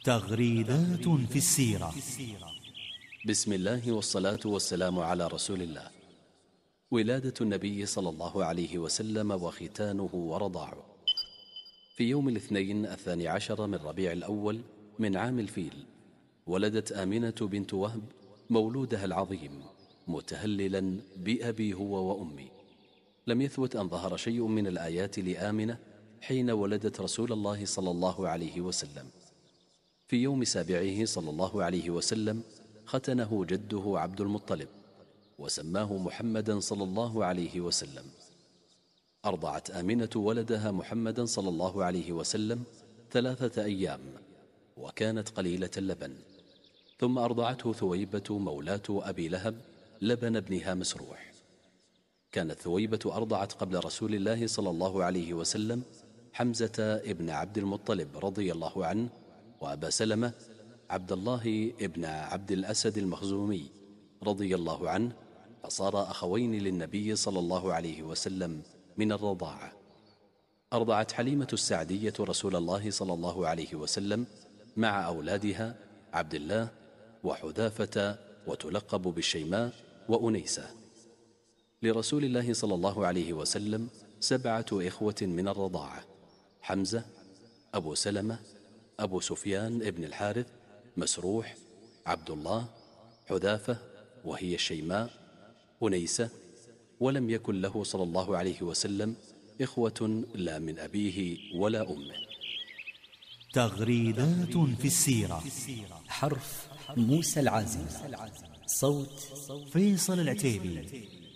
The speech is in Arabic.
تغريدات في السيرة. بسم الله والصلاة والسلام على رسول الله. ولادة النبي صلى الله عليه وسلم وختانه ورضاعه في يوم الاثنين 12 من ربيع الأول من عام الفيل. ولدت آمنة بنت وهب مولودها العظيم متهللا بأبي هو وأمي. لم يثبت أن ظهر شيء من الآيات لآمنة حين ولدت رسول الله صلى الله عليه وسلم. في يوم سابعه صلى الله عليه وسلم ختنه جده عبد المطلب وسماه محمدا صلى الله عليه وسلم. أرضعت آمنة ولدها محمدا صلى الله عليه وسلم 3 أيام وكانت قليلة اللبن، ثم أرضعته ثويبة مولاة أبي لهب لبن ابنها مسروح. كانت ثويبة أرضعت قبل رسول الله صلى الله عليه وسلم حمزة ابن عبد المطلب رضي الله عنه، وأبا سلمة عبد الله ابن عبد الأسد المخزومي رضي الله عنه، فصار أخوين للنبي صلى الله عليه وسلم من الرضاعة. أرضعت حليمة السعدية رسول الله صلى الله عليه وسلم مع أولادها عبد الله وحذافة وتلقب بالشيماء وأنيسة. لرسول الله صلى الله عليه وسلم 7 إخوة من الرضاعة: حمزة، أبو سلمة، أبو سفيان ابن الحارث، مسروح، عبد الله، حذافة وهي الشيماء، أنيسة. ولم يكن له صلى الله عليه وسلم إخوة لا من أبيه ولا أمه. تغريدات في السيرة. حرف موسى العازم، صوت فيصل العتيبي.